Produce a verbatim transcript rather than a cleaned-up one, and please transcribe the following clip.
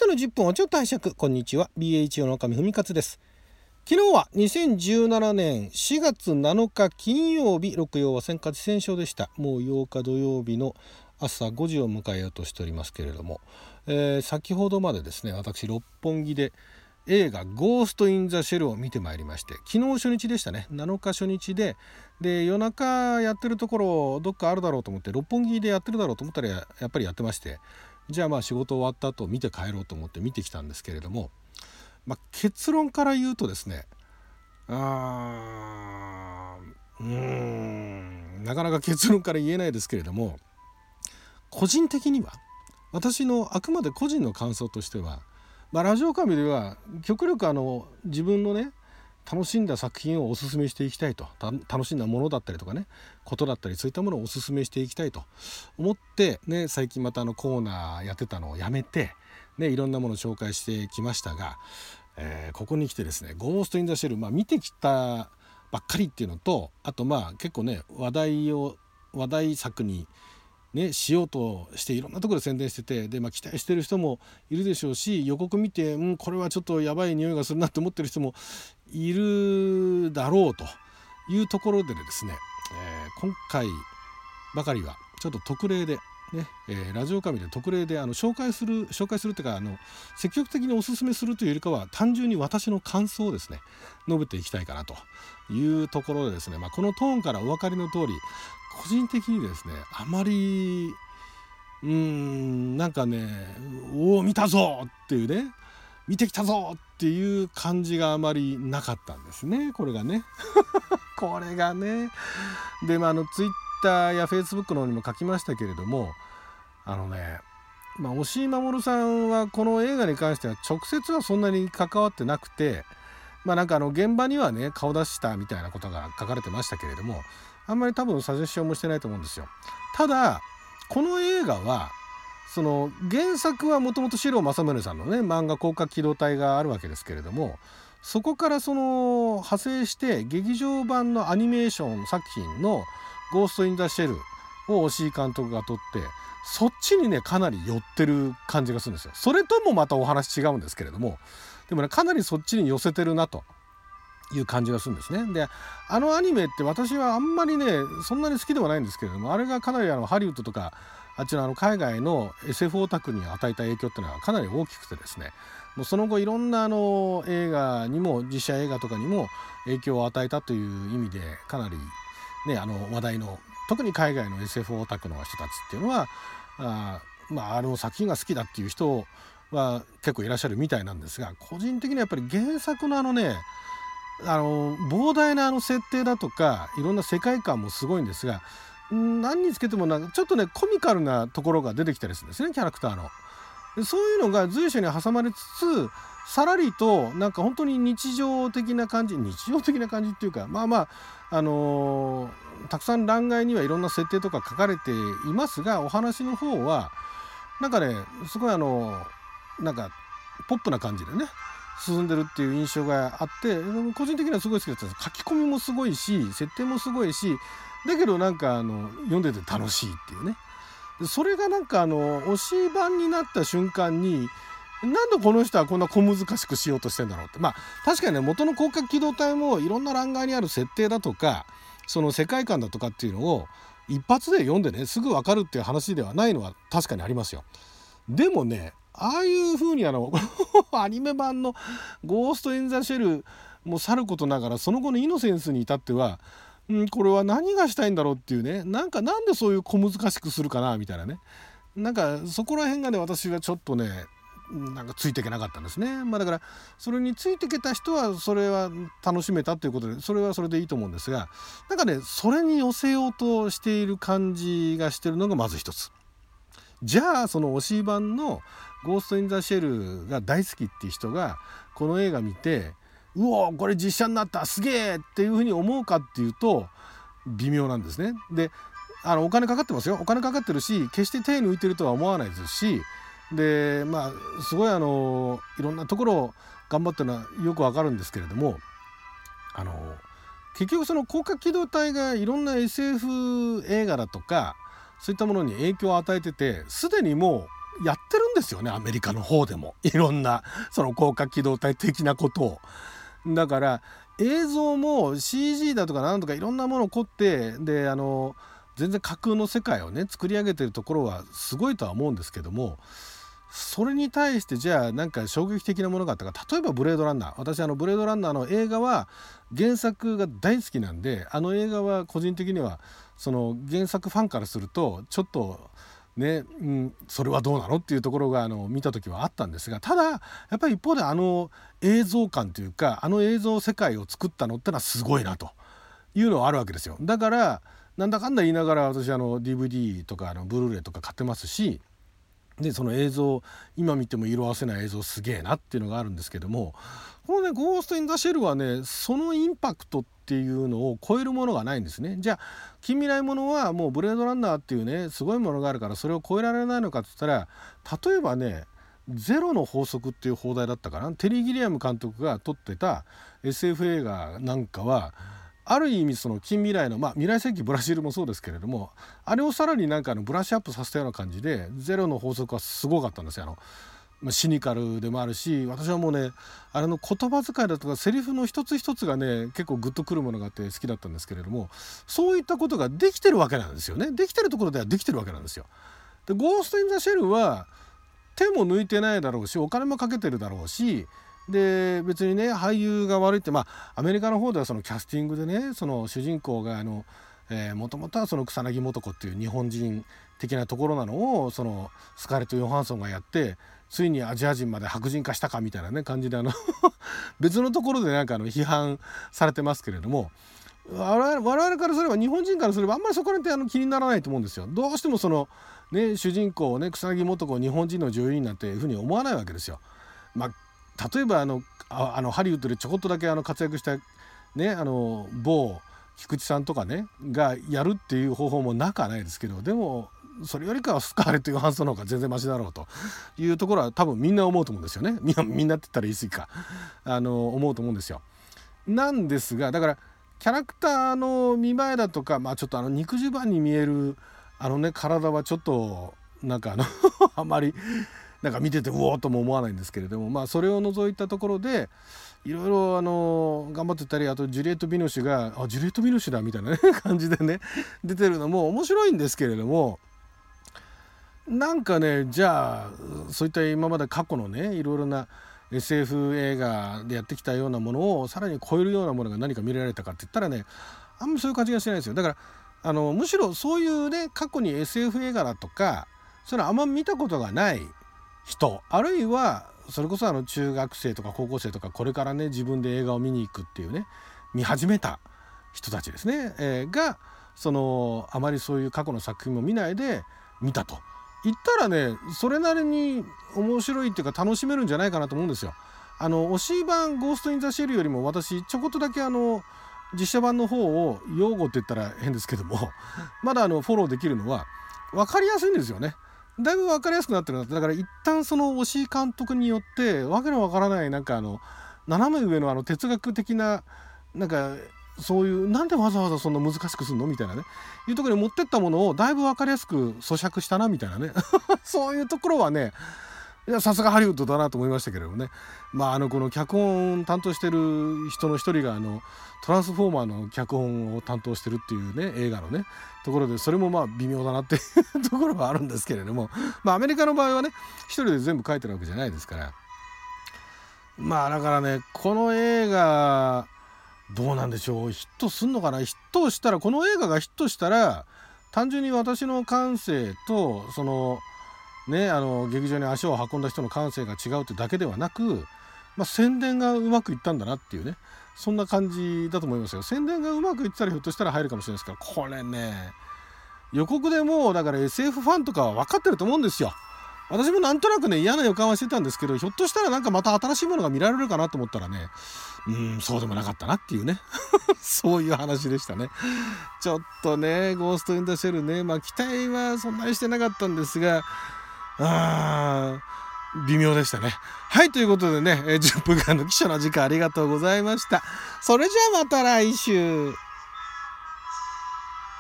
のじゅっぷんをちょっと拝借。こんにちは、 ビーエイチオー の上文勝です。昨日はにせんじゅうななねんしがつなのか金曜日、六曜はせんかちせんしょうでした。もうようか土曜日の朝ごじを迎えようとしておりますけれども、えー、先ほどまでですね、私六本木で映画ゴースト・イン・ザ・シェルを見てまいりまして、昨日初日でしたね。なのか初日で、で夜中やってるところどっかあるだろうと思って、六本木でやってるだろうと思ったらやっぱりやってまして、じゃあまあ仕事終わった後見て帰ろうと思って見てきたんですけれども、まあ、結論から言うとですね、あーうーんなかなか結論から言えないですけれども、個人的には私のあくまで個人の感想としては、まあ、ラジオ神では極力あの自分のね楽しんだ作品をおすすめしていきたいと、楽しんだものだったりとかね、ことだったり、そういったものをおすすめしていきたいと思ってね、最近またあのコーナーやってたのをやめてね、いろんなものを紹介してきましたが、えー、ここに来てですね、ゴースト・イン・ザ・シェル、まあ、見てきたばっかりっていうのと、あとまあ結構ね話題を話題作にね、しようとしていろんなところで宣伝してて、で、まあ、期待してる人もいるでしょうし、予告見て、うん、これはちょっとやばい匂いがするなって思ってる人もいるだろうというところでですね、えー、今回ばかりはちょっと特例でね、えー、ラジオ神で特例であの紹介する紹介するというか、あの積極的におすすめするというよりかは、単純に私の感想をですね述べていきたいかなというところでですね、まあ、このトーンからお分かりの通り、個人的にですね、あまりうーんなんかね、おお見たぞっていうね、見てきたぞっていう感じがあまりなかったんですね、これがねこれがね。で、まあ、あのツイッターやフェイスブックの方にも書きましたけれども、あのね、まあ、押井守さんはこの映画に関しては直接はそんなに関わってなくて、まあなんかあの現場にはね顔出したみたいなことが書かれてましたけれども、あんまり多分サジェッションもしてないと思うんですよ。ただこの映画はその原作はもともと四郎正宗さんのね漫画広角機動隊があるわけですけれども、そこからその派生して劇場版のアニメーション作品のゴースト・イン・ザ・シェルを押井監督が撮って、そっちにねかなり寄ってる感じがするんですよ。それともまたお話違うんですけれども、でもねかなりそっちに寄せてるなという感じがするんですね。で、あのアニメって私はあんまりねそんなに好きではないんですけれども、あれがかなりあのハリウッドとかあっちのあの海外の エスエフ オタクに与えた影響っていうのはかなり大きくてですね、もうその後いろんなあの映画にも実写映画とかにも影響を与えたという意味で、かなりねあの話題の、特に海外の エスエフ オタクの人たちっていうのはあまああの作品が好きだっていう人は結構いらっしゃるみたいなんですが、個人的にはやっぱり原作のあのねあの膨大なあの設定だとかいろんな世界観もすごいんですが、何につけてもなんかちょっとねコミカルなところが出てきたりするんですね、キャラクターの。でそういうのが随所に挟まれつつ、さらりとなんか本当に日常的な感じ日常的な感じっていうか、まあまああのー、たくさん欄外にはいろんな設定とか書かれていますが、お話の方はなんかねすごいあのなんかポップな感じでね進んでるっていう印象があって、個人的にはすごい好きだったんです。書き込みもすごいし、設定もすごいし、だけどなんかあの読んでて楽しいっていうね。それがなんかあの推し版になった瞬間に、なんでこの人はこんな小難しくしようとしてんだろうって。まあ確かにね元の広角機動隊もいろんな欄外にある設定だとかその世界観だとかっていうのを一発で読んでねすぐ分かるっていう話ではないのは確かにありますよ。でもねああいう風にあのアニメ版のゴースト・イン・ザ・シェルもさることながら、その後のイノセンスに至っては、んこれは何がしたいんだろうっていうね、なんかなんでそういう小難しくするかなみたいなね、なんかそこら辺がね私はちょっとねなんかついていけなかったんですね。まあだからそれについていけた人はそれは楽しめたということで、それはそれでいいと思うんですが、なんかねそれに寄せようとしている感じがしてるのがまず一つ。じゃあその推し版のゴースト・イン・ザ・シェルが大好きっていう人がこの映画見て、うおこれ実写になったすげえっていうふうに思うかっていうと微妙なんですね。であのお金かかってますよ、お金かかってるし、決して手抜いてるとは思わないですし、でまあすごいあのいろんなところを頑張ってるのはよくわかるんですけれども、あの結局その広角機動隊がいろんな エスエフ 映画だとかそういったものに影響を与えてて、すでにもやってるんですよね、アメリカの方でもいろんなその高架機動隊的なことを。だから映像も シージー だとかなんとかいろんなものを凝ってであの全然架空の世界をね作り上げてるところはすごいとは思うんですけども、それに対してじゃあなんか衝撃的なものがあったか、例えばブレードランナー、私あのブレードランナーの映画は原作が大好きなんで、あの映画は個人的にはその原作ファンからするとちょっとね、うん、それはどうなのっていうところがあの見た時はあったんですが、ただやっぱり一方であの映像感というかあの映像世界を作ったのってのはすごいなというのはあるわけですよ。だからなんだかんだ言いながら私あの ディーブイディー とかあのブルーレイとか買ってますし、でその映像今見ても色あせない映像すげえなっていうのがあるんですけども、このねゴースト・イン・ザ・シェルはねそのインパクトっていうのを超えるものがないんですね。じゃあ近未来ものはもうブレードランナーっていうねすごいものがあるからそれを超えられないのかって言ったら、例えばねゼロの法則っていう放題だったかな、テリー・ギリアム監督が撮ってた エスエフ 映画なんかはある意味その近未来の、まあ未来世紀ブラジルもそうですけれども、あれをさらになんかのブラッシュアップさせたような感じでゼロの法則はすごかったんですよ。あの、まあ、シニカルでもあるし、私はもうねあれの言葉遣いだとかセリフの一つ一つがね結構グッとくるものがあって好きだったんですけれども、そういったことができてるわけなんですよね。できてるところではできてるわけなんですよ。でゴースト・イン・ザ・シェルは手も抜いてないだろうしお金もかけてるだろうし、で別にね俳優が悪いって、まあアメリカの方ではそのキャスティングでねその主人公があのもともとはその草薙素子っていう日本人的なところなのをそのスカーレット・ヨハンソンがやって、ついにアジア人まで白人化したかみたいなね感じであの別のところでなんかあの批判されてますけれども、我々、我々からすれば日本人からすればあんまりそこら辺ってあの気にならないと思うんですよ。どうしてもそのね主人公をね草薙素子を日本人の女優になんていうふうに思わないわけですよ。まあ例えばあのああのハリウッドでちょこっとだけあの活躍したねあの某菊池さんとかねがやるっていう方法もなくはないですけど、でもそれよりかはスカーレット・ヨハンソンの方が全然マシだろうというところは多分みんな思うと思うんですよね。みんな、みんなって言ったら言い過ぎかあの思うと思うんですよ。なんですがだからキャラクターの見栄えだとか、まあちょっとあの肉襦袢に見えるあのね体はちょっとなんかあのあまりなんか見ててうおーとも思わないんですけれども、まあそれを除いたところでいろいろあの頑張ってたり、あとジュリエット・ビノシュがあジュリエット・ビノシュだみたいな、ね、感じでね出てるのも面白いんですけれども、なんかねじゃあそういった今まで過去のねいろいろな エスエフ 映画でやってきたようなものをさらに超えるようなものが何か見られたかって言ったらねあんまりそういう感じがしないですよ。だからあのむしろそういうね過去に エスエフ 映画だとかそれあんま見たことがない人、あるいはそれこそあの中学生とか高校生とかこれからね自分で映画を見に行くっていうね見始めた人たちですね、えー、がそのあまりそういう過去の作品も見ないで見たと言ったらねそれなりに面白いっていうか楽しめるんじゃないかなと思うんですよ。あの推し版ゴースト・イン・ザ・シェルよりも私ちょこっとだけあの実写版の方を擁護って言ったら変ですけどもまだあのフォローできるのは分かりやすいんですよね。だいぶ分かりやすくなってるなって。だから一旦その推し監督によってわけのわからないなんかあの斜め上のあの哲学的ななんかそういうなんでわざわざそんな難しくするのみたいなねいうところに持ってったものをだいぶ分かりやすく咀嚼したなみたいなねそういうところはねいやさすがハリウッドだなと思いましたけれどもね。まああのこの脚本担当してる人の一人があのトランスフォーマーの脚本を担当してるっていうね映画のねところで、それもまあ微妙だなっていうところはあるんですけれども、まあアメリカの場合はね一人で全部書いてるわけじゃないですから、まあだからねこの映画どうなんでしょう、ヒットすんのかな。ヒットしたらこの映画がヒットしたら単純に私の感性とそのねあの劇場に足を運んだ人の感性が違うってだけではなく、まあ、宣伝がうまくいったんだなっていうねそんな感じだと思いますよ。宣伝がうまくいってたらひょっとしたら入るかもしれないですけど、これね予告でもうだから エスエフ ファンとかは分かってると思うんですよ。私もなんとなくね嫌な予感はしてたんですけど、ひょっとしたらなんかまた新しいものが見られるかなと思ったらねうーんそうでもなかったなっていうねそういう話でしたね。ちょっとねゴースト・イン・ザ・シェルねまあ期待はそんなにしてなかったんですがあ微妙でしたね。はいということでねじゅっぷんかんの記者の時間ありがとうございました。それじゃあまた来週。